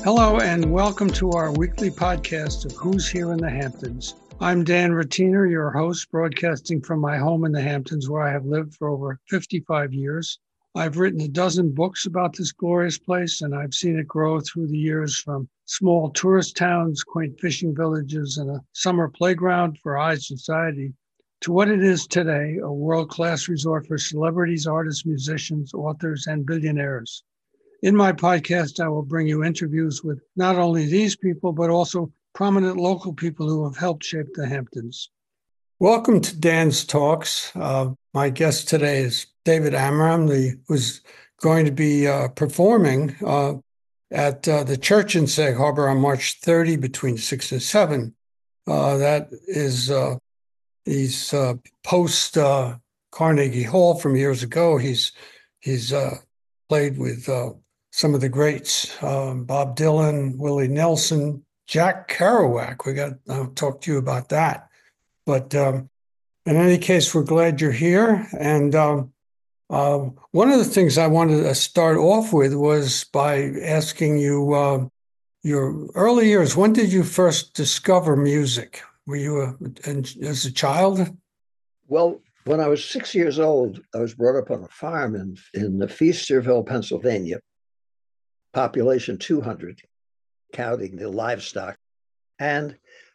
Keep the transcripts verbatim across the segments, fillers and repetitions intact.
Hello and welcome to our weekly podcast of Who's Here in the Hamptons. I'm Dan Rattiner, your host, broadcasting from my home in the Hamptons, where I have lived for over fifty-five years. I've written a dozen books about this glorious place, and I've seen it grow through the years from small tourist towns, quaint fishing villages, and a summer playground for high society to what it is today, a world-class resort for celebrities, artists, musicians, authors, and billionaires. In my podcast, I will bring you interviews with not only these people, but also prominent local people who have helped shape the Hamptons. Welcome to Dan's Talks. Uh, my guest today is David Amram, the, who's going to be uh, performing uh, at uh, the church in Sag Harbor on March thirtieth between six and seven. Uh, that is, uh, he's uh, post uh, Carnegie Hall from years ago. He's, he's uh, played with uh, some of the greats, um, Bob Dylan, Willie Nelson, Jack Kerouac. We got, I'll talk to you about that. But um, in any case, we're glad you're here. And um, uh, one of the things I wanted to start off with was by asking you uh, your early years. When did you first discover music? Were you a, as a child? Well, when I was six years old, I was brought up on a farm in, in Feasterville, Pennsylvania. Population two hundred, counting the livestock. And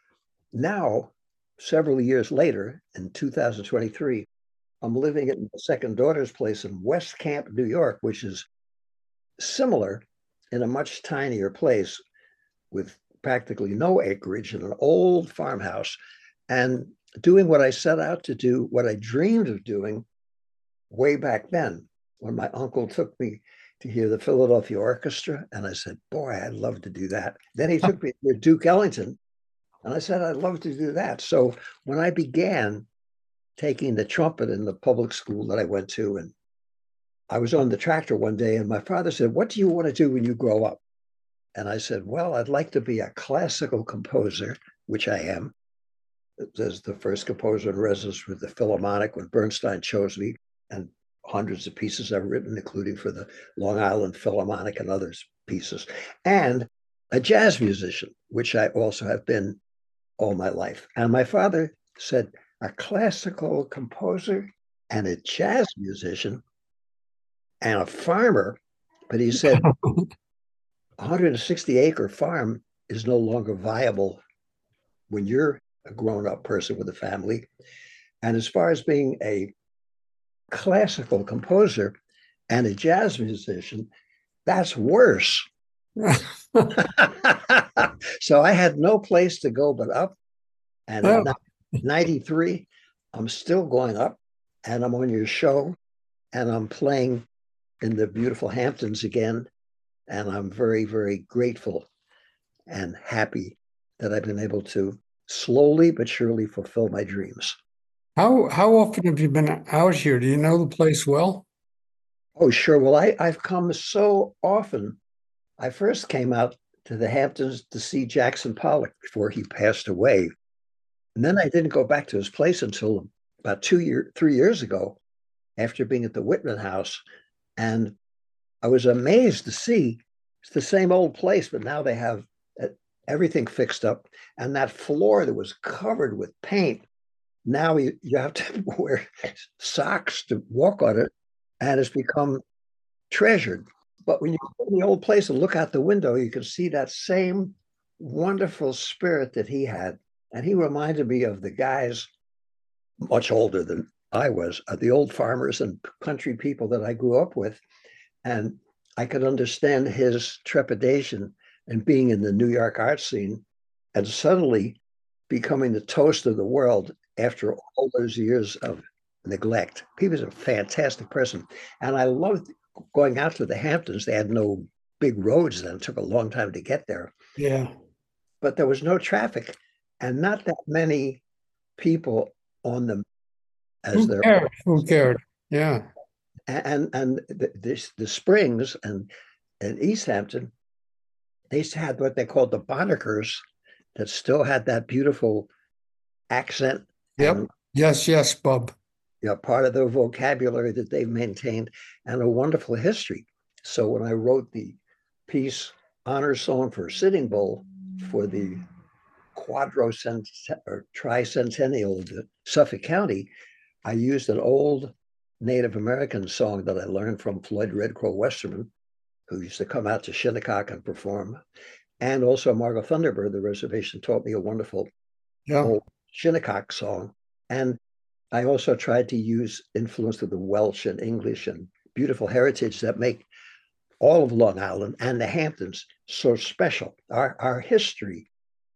now, several years later, in two thousand twenty-three, I'm living at my second daughter's place in West Camp, New York, which is similar in a much tinier place with practically no acreage in an old farmhouse, and doing what I set out to do, what I dreamed of doing way back then when my uncle took me to hear the Philadelphia Orchestra. And I said, boy, I'd love to do that. Then he took me to Duke Ellington. And I said, I'd love to do that. So when I began taking the trumpet in the public school that I went to, and I was on the tractor one day, and my father said, what do you want to do when you grow up? And I said, well, I'd like to be a classical composer, which I am. As the first composer in residence with the Philharmonic when Bernstein chose me, and hundreds of pieces I've written, including for the Long Island Philharmonic and others pieces, and a jazz musician, which I also have been all my life. And my father said, a classical composer and a jazz musician and a farmer. But he said, a one hundred sixty acre farm is no longer viable when you're a grown-up person with a family. And as far as being a classical composer and a jazz musician, that's worse. So I had no place to go but up. And oh. in ninety-three, I'm still going up, and I'm on your show, and I'm playing in the beautiful Hamptons again. And I'm very, very grateful and happy that I've been able to slowly but surely fulfill my dreams. How how often have you been out here? Do you know the place well? Oh, sure. Well, I, I've come so often. I first came out to the Hamptons to see Jackson Pollock before he passed away. And then I didn't go back to his place until about two years, three years ago, after being at the Whitman House. And I was amazed to see it's the same old place, but now they have everything fixed up. And that floor that was covered with paint, now you, you have to wear socks to walk on it, and it's become treasured. But when you go in the old place and look out the window, you can see that same wonderful spirit that he had. And he reminded me of the guys much older than I was, uh, the old farmers and country people that I grew up with. And I could understand his trepidation and being in the New York art scene and suddenly becoming the toast of the world after all those years of neglect. He was a fantastic person. And I loved going out to the Hamptons. They had no big roads then. It took a long time to get there. Yeah. But there was no traffic and not that many people on them as Who there cared? were. Who cared? Yeah. And and the, the, the Springs and, and East Hampton, they had what they called the Bonnickers that still had that beautiful accent. Yep. And, yes, yes, Bob. You know, part of their vocabulary that they've maintained and a wonderful history. So when I wrote the piece honor song for Sitting Bull for the quadrocent or tricentennial of the Suffolk County, I used an old Native American song that I learned from Floyd Red Crow Westerman, who used to come out to Shinnecock and perform. And also Margot Thunderbird, the reservation, taught me a wonderful Yeah. old Shinnecock song. And I also tried to use influence of the Welsh and English and beautiful heritage that make all of Long Island and the Hamptons so special. Our, our history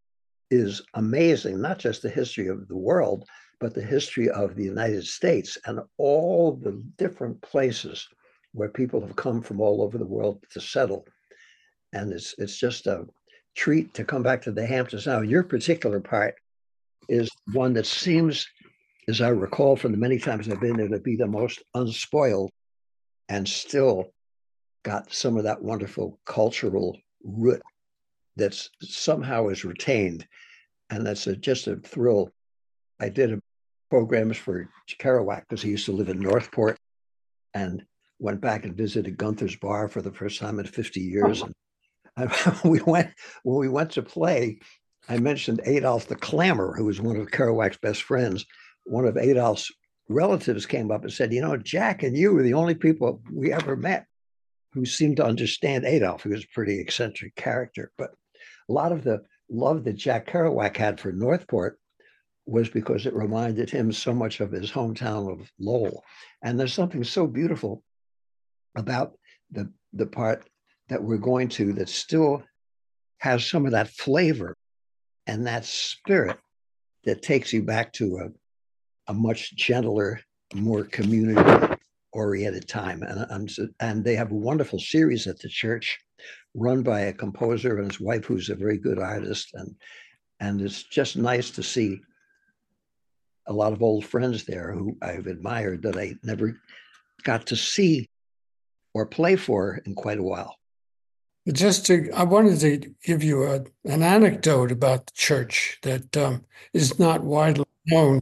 is amazing, not just the history of the world, but the history of the United States and all the different places where people have come from all over the world to settle. And it's it's just a treat to come back to the Hamptons. Now, your particular part is one that seems, as I recall from the many times I've been there, to be the most unspoiled and still got some of that wonderful cultural root that's somehow is retained. And that's a, just a thrill. I did a, programs for Kerouac because he used to live in Northport, and went back and visited Gunther's Bar for the first time in fifty years. And, and we went when we went to play, I mentioned Adolph the Clamor, who was one of Kerouac's best friends. One of Adolph's relatives came up and said, you know, Jack and you were the only people we ever met who seemed to understand Adolph. He was a pretty eccentric character, but a lot of the love that Jack Kerouac had for Northport was because it reminded him so much of his hometown of Lowell. And there's something so beautiful about the, the part that we're going to that still has some of that flavor and that spirit that takes you back to a, a much gentler, more community-oriented time. And, I'm, and they have a wonderful series at the church run by a composer and his wife, who's a very good artist. And, and it's just nice to see a lot of old friends there who I've admired that I never got to see or play for in quite a while. Just to, I wanted to give you a, an anecdote about the church that um, is not widely known.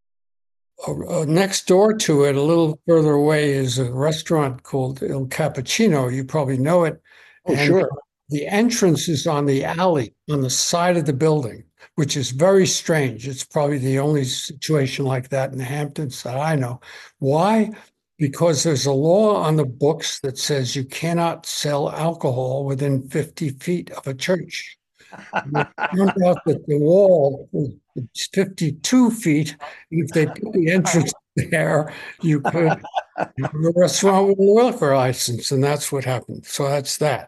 Uh, uh, next door to it, a little further away, is a restaurant called Il Cappuccino. You probably know it. Oh, and sure. The entrance is on the alley on the side of the building, which is very strange. It's probably the only situation like that in the Hamptons that I know. Why? Because there's a law on the books that says you cannot sell alcohol within fifty feet of a church. It turned out that the wall is fifty-two feet. And if they put the entrance there, you could have a restaurant with a liquor license, and that's what happened. So that's that.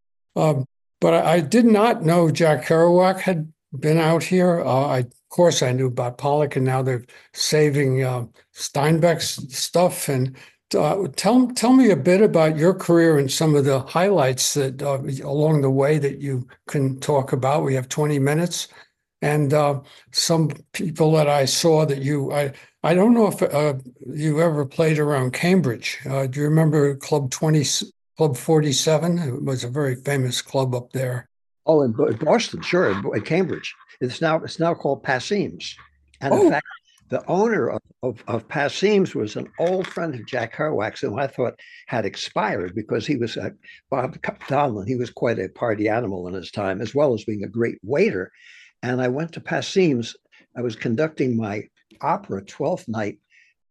Um, but I, I did not know Jack Kerouac had been out here. Uh, I, of course, I knew about Pollock, and now they're saving uh, Steinbeck's stuff. And uh, tell tell me a bit about your career and some of the highlights that uh, along the way that you can talk about. We have twenty minutes, and uh, some people that I saw that you I I don't know if uh, you ever played around Cambridge. Uh, do you remember Club twenty? Club forty-seven. It was a very famous club up there. Oh, in, in Boston, sure, in, in Cambridge. It's now it's now called Passim's. And in Oh, fact, the owner of, of, of Passim's was an old friend of Jack Kerouac's, who I thought had expired because he was uh, Bob Donlin. He was quite a party animal in his time, as well as being a great waiter. And I went to Passim's. I was conducting my opera twelfth night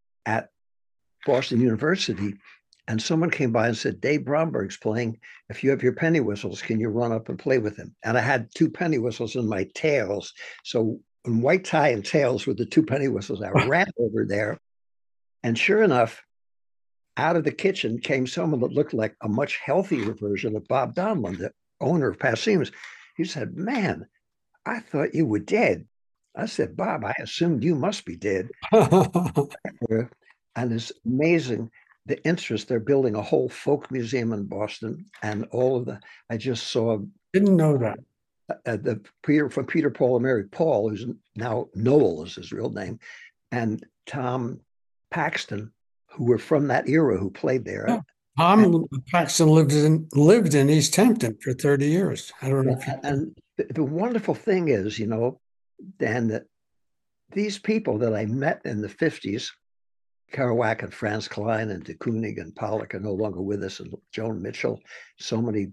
at Boston University. And someone came by and said, Dave Bromberg's playing. If you have your penny whistles, can you run up and play with him? And I had two penny whistles in my tails. So in white tie and tails with the two penny whistles, I ran over there. And sure enough, out of the kitchen came someone that looked like a much healthier version of Bob Donlin, the owner of Passim's. He said, man, I thought you were dead. I said, Bob, I assumed you must be dead. And it's amazing the interest. They're building a whole folk museum in Boston, and all of the, I just saw. Didn't know that. Uh, the Peter from Peter, Paul, and Mary Paul, who's now Noel is his real name, and Tom Paxton, who were from that era, who played there. Yeah. Tom and, Paxton lived in lived in East Hampton for thirty years. I don't know. If you and the, the wonderful thing is, you know, Dan, that these people that I met in the fifties, Kerouac and Franz Klein and de Kooning and Pollock are no longer with us, and Joan Mitchell, so many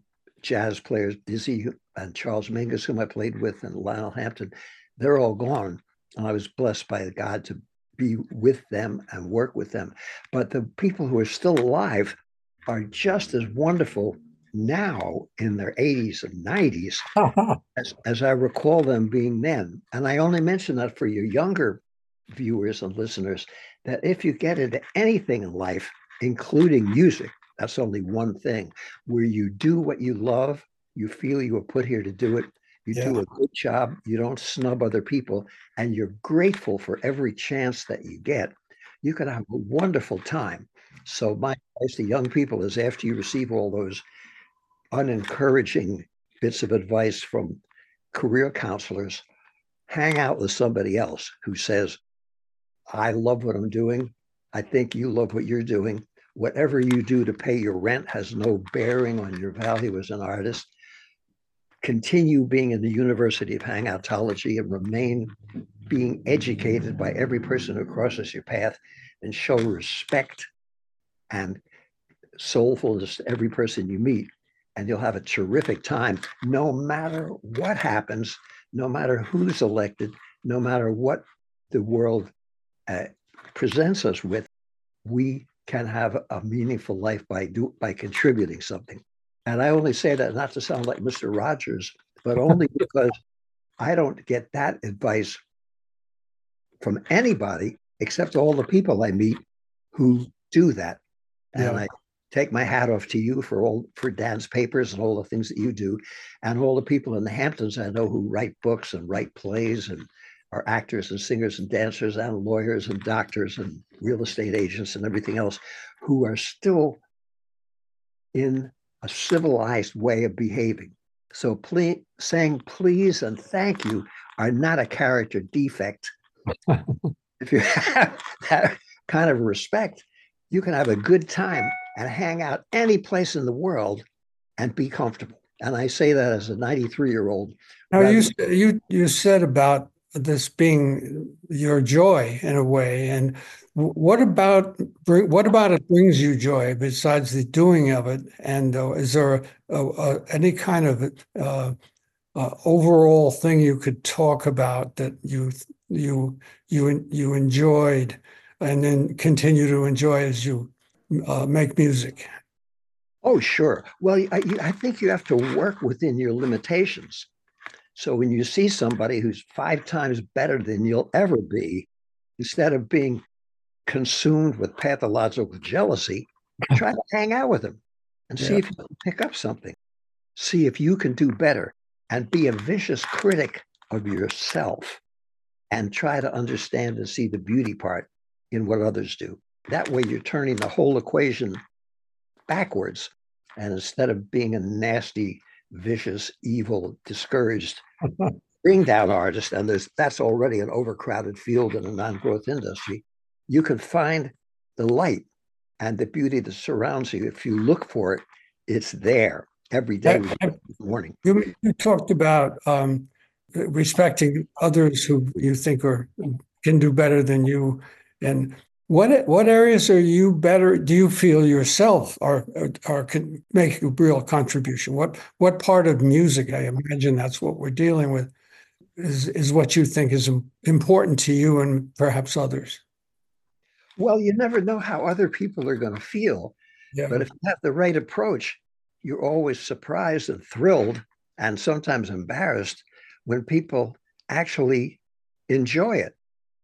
jazz players, Dizzy and Charles Mingus, whom I played with, and Lionel Hampton, they're all gone. And I was blessed by God to be with them and work with them. But the people who are still alive are just as wonderful now in their eighties and nineties as, as I recall them being then. And I only mention that for your younger viewers and listeners, that if you get into anything in life, including music, that's only one thing, where you do what you love, you feel you were put here to do it, you Yeah. do a good job, you don't snub other people, and you're grateful for every chance that you get, you can have a wonderful time. So my advice to young people is, after you receive all those unencouraging bits of advice from career counselors, hang out with somebody else who says, I love what I'm doing. I think you love what you're doing. Whatever you do to pay your rent has no bearing on your value as an artist. Continue being in the University of Hangoutology and remain being educated by every person who crosses your path, and show respect and soulfulness to every person you meet. And you'll have a terrific time, no matter what happens, no matter who's elected, no matter what the world uh, presents us with. We can have a meaningful life by do, by contributing something. And I only say that not to sound like Mister Rogers, but only because I don't get that advice from anybody except all the people I meet who do that. Yeah. And I take my hat off to you for all for Dan's papers and all the things that you do, and all the people in the Hamptons I know who write books and write plays and are actors and singers and dancers and lawyers and doctors and real estate agents and everything else, who are still in a civilized way of behaving. So please, saying please and thank you are not a character defect. If you have that kind of respect, you can have a good time and hang out any place in the world and be comfortable. And I say that as a ninety-three-year-old. Now, you you you said about this being your joy in a way, and what about what about it brings you joy besides the doing of it? And uh, is there a, a, a, any kind of uh, uh, overall thing you could talk about that you you you you enjoyed and then continue to enjoy as you uh, make music? Oh, sure. Well, I, I think you have to work within your limitations. So when you see somebody who's five times better than you'll ever be, instead of being consumed with pathological jealousy, try to hang out with them and see Yeah. if you can pick up something. See if you can do better, and be a vicious critic of yourself, and try to understand and see the beauty part in what others do. That way you're turning the whole equation backwards. And instead of being a nasty, vicious, evil, discouraged, bring down artist, and there's that's already an overcrowded field in a non-growth industry, you can find the light and the beauty that surrounds you. If you look for it, it's there every day, I, I, morning. You, you talked about um, respecting others who you think are can do better than you, and what what areas are you better? Do you feel yourself are are can make a real contribution? What what part of music? I imagine that's what we're dealing with. Is is what you think is important to you and perhaps others? Well, you never know how other people are going to feel, Yeah. But if you have the right approach, you're always surprised and thrilled and sometimes embarrassed when people actually enjoy it.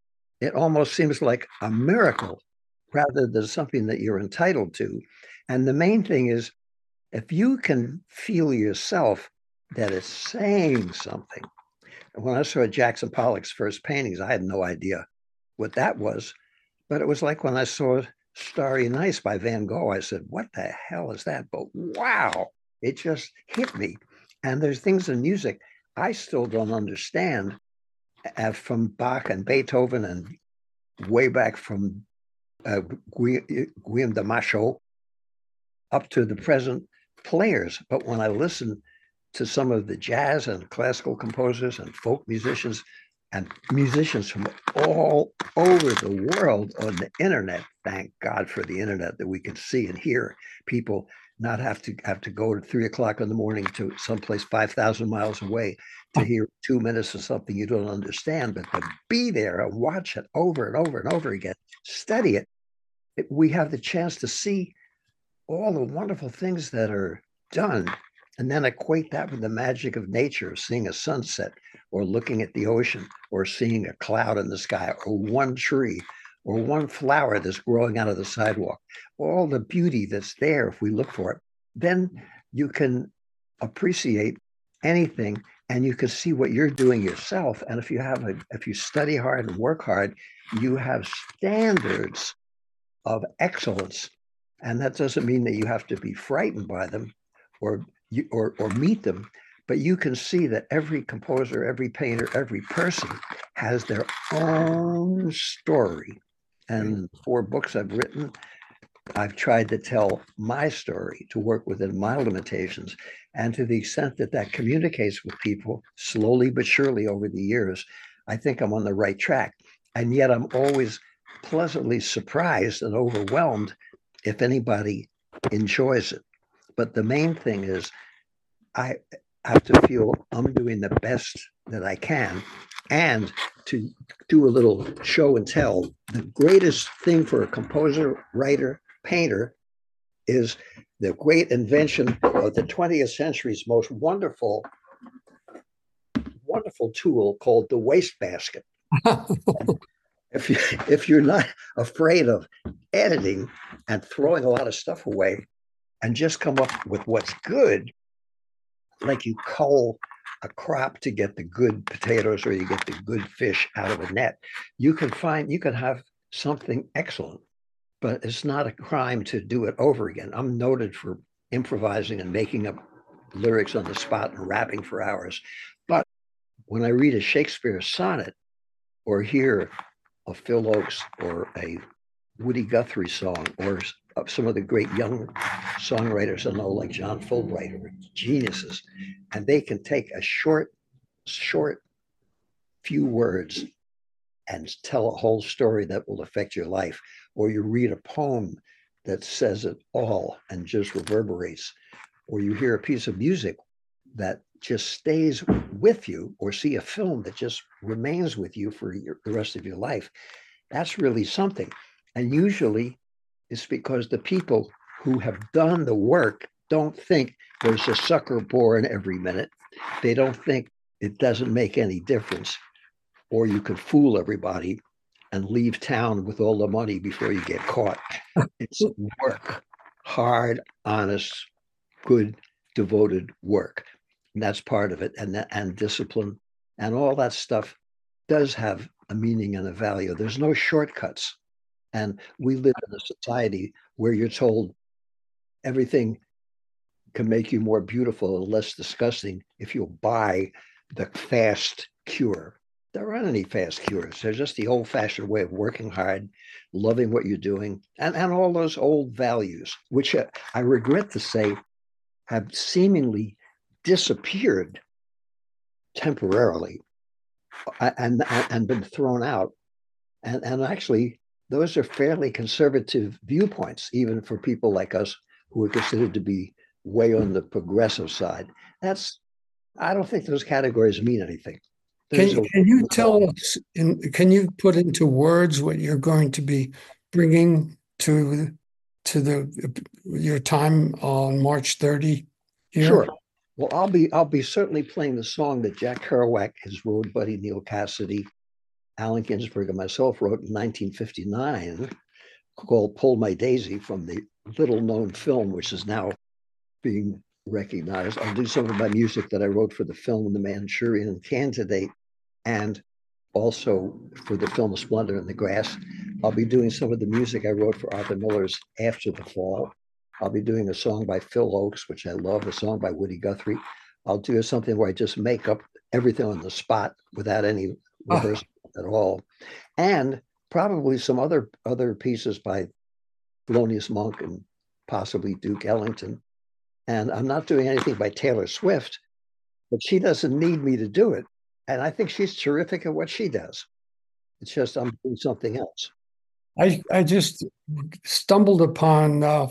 It almost seems like a miracle rather than something that you're entitled to. And the main thing is, if you can feel yourself that it's saying something. When I saw Jackson Pollock's first paintings, I had no idea what that was. But it was like when I saw Starry Nights by Van Gogh, I said, what the hell is that? But wow, it just hit me. And there's things in music I still don't understand, uh, from Bach and Beethoven and way back from uh, Guillaume de Machaut up to the present players. But when I listen to some of the jazz and classical composers and folk musicians and musicians from all over the world on the internet, thank God for the internet that we can see and hear people not have to have to go at three o'clock in the morning to someplace five thousand miles away to hear two minutes of something you don't understand, but to be there and watch it over and over and over again, study it, it we have the chance to see all the wonderful things that are done, and then equate that with the magic of nature, seeing a sunset or looking at the ocean or seeing a cloud in the sky or one tree or one flower that's growing out of the sidewalk, all the beauty that's there if we look for it. Then you can appreciate anything, and you can see what you're doing yourself. And if you have a, if you study hard and work hard, you have standards of excellence. And that doesn't mean that you have to be frightened by them or you, or or meet them, but you can see that every composer, every painter, every person has their own story. And four books I've written, I've tried to tell my story, to work within my limitations. And to the extent that that communicates with people slowly but surely over the years, I think I'm on the right track. And yet I'm always pleasantly surprised and overwhelmed if anybody enjoys it. But the main thing is I have to feel I'm doing the best that I can. And to do a little show and tell, the greatest thing for a composer, writer, painter is the great invention of the twentieth century's most wonderful, wonderful tool called the wastebasket. if you if you're not afraid of editing and throwing a lot of stuff away and just come up with what's good, like you cull a crop to get the good potatoes or you get the good fish out of a net, you can find, you can have something excellent, but it's not a crime to do it over again. I'm noted for improvising and making up lyrics on the spot and rapping for hours. But when I read a Shakespeare sonnet or hear a Phil Ochs or a Woody Guthrie song or some of the great young songwriters I know, like John Fulbright, or geniuses, and they can take a short, short few words and tell a whole story that will affect your life. Or you read a poem that says it all and just reverberates. Or you hear a piece of music that just stays with you, or see a film that just remains with you for your, the rest of your life. That's really something. And usually it's because the people who have done the work don't think there's a sucker born every minute. They don't think it doesn't make any difference, or you could fool everybody and leave town with all the money before you get caught. It's work, hard, honest, good, devoted work. And that's part of it. And, that, and discipline and all that stuff does have a meaning and a value. There's no shortcuts. And we live in a society where you're told everything can make you more beautiful and less disgusting if you'll buy the fast cure. There aren't any fast cures. They're just the old-fashioned way of working hard, loving what you're doing, and, and all those old values, which uh, I regret to say have seemingly disappeared temporarily and, and, and been thrown out. And, and actually, those are fairly conservative viewpoints, even for people like us who are considered to be way on the progressive side. That's, I don't think those categories mean anything. Can, a, can you tell us, in, can you put into words what you're going to be bringing to to the your time on March thirtieth here? Sure. Well, I'll be I'll be certainly playing the song that Jack Kerouac, his road buddy Neal Cassady, Allen Ginsberg, and myself wrote in nineteen fifty-nine, called "Pull My Daisy," from the little-known film, which is now being recognized. I'll do some of my music that I wrote for the film The Manchurian Candidate, and also for the film Splendor in the Grass. I'll be doing some of the music I wrote for Arthur Miller's After the Fall. I'll be doing a song by Phil Ochs, which I love, a song by Woody Guthrie. I'll do something where I just make up everything on the spot without any rehearsal oh. at all. And probably some other, other pieces by Thelonious Monk and possibly Duke Ellington. And I'm not doing anything by Taylor Swift, but she doesn't need me to do it. And I think she's terrific at what she does. It's just I'm doing something else. I, I just stumbled upon uh,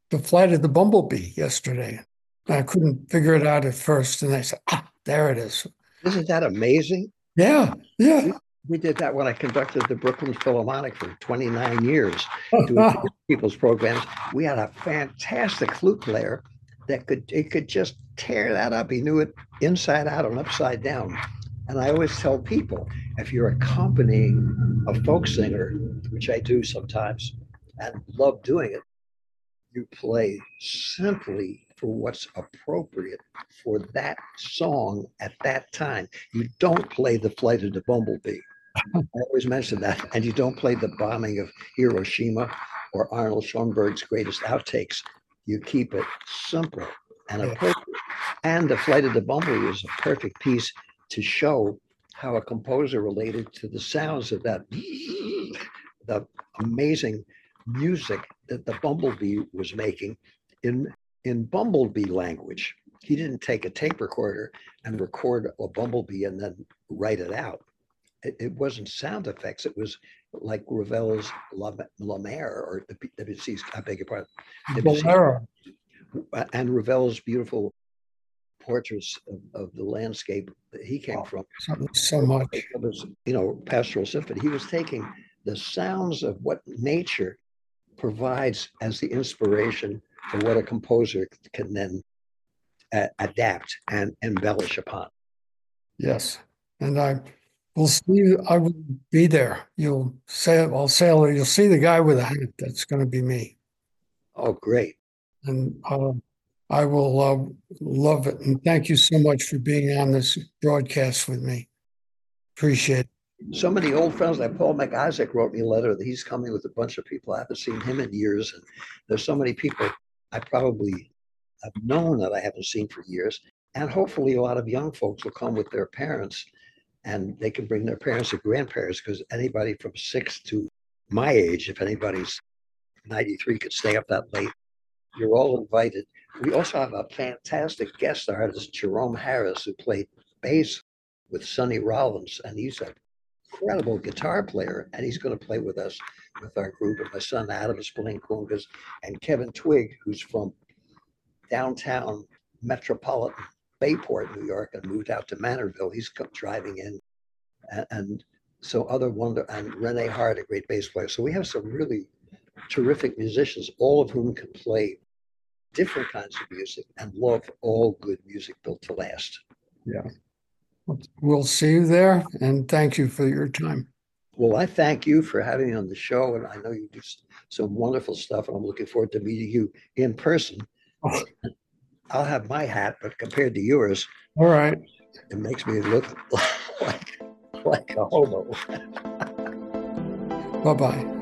The Flight of the Bumblebee yesterday. I couldn't figure it out at first, and I said, ah, there it is. Isn't that amazing? Yeah, yeah. We, we did that when I conducted the Brooklyn Philharmonic for twenty-nine years, doing people's programs. We had a fantastic flute player that could it could just tear that up. He knew it inside out and upside down. And I always tell people, if you're accompanying a folk singer, which I do sometimes, and love doing it, you play simply for what's appropriate for that song at that time. You don't play the Flight of the Bumblebee. I always mention that. And you don't play the bombing of Hiroshima or Arnold Schoenberg's greatest outtakes. You keep it simple and appropriate. And the Flight of the Bumblebee is a perfect piece to show how a composer related to the sounds of that, the amazing music that the bumblebee was making in in bumblebee language. He didn't take a tape recorder and record a bumblebee and then write it out. It, it wasn't sound effects. It was like Ravel's La, La Mer, or Debussy's, I beg your pardon, Debussy, and Ravel's beautiful portraits of, of the landscape that he came oh, from. So much. It was, you know, Pastoral Symphony. He was taking the sounds of what nature provides as the inspiration for what a composer can then uh, adapt and embellish upon. Yes, and I will see. I will be there. You'll say, I'll say, you'll see the guy with a hat. That's going to be me. Oh, great! And uh, I will uh, love it. And thank you so much for being on this broadcast with me. Appreciate it. So many old friends, like Paul McIsaac wrote me a letter that he's coming with a bunch of people. I haven't seen him in years. And there's so many people I probably have known that I haven't seen for years. And hopefully a lot of young folks will come with their parents, and they can bring their parents or grandparents, because anybody from six to my age, if anybody's ninety-three, could stay up that late. You're all invited. We also have a fantastic guest artist, Jerome Harris, who played bass with Sonny Rollins, and he's a incredible guitar player, and he's going to play with us with our group. And my son Adam is playing congas, and Kevin Twigg, who's from downtown metropolitan Bayport, New York, and moved out to Manorville. He's come driving in, and, and so other wonder and Renee Hart, a great bass player. So we have some really terrific musicians, all of whom can play different kinds of music and love all good music built to last. Yeah. We'll see you there, and thank you for your time. Well, I thank you for having me on the show, and I know you do some wonderful stuff, and I'm looking forward to meeting you in person. Oh. I'll have my hat, but compared to yours, all right, it makes me look like, like a hobo. Bye-bye.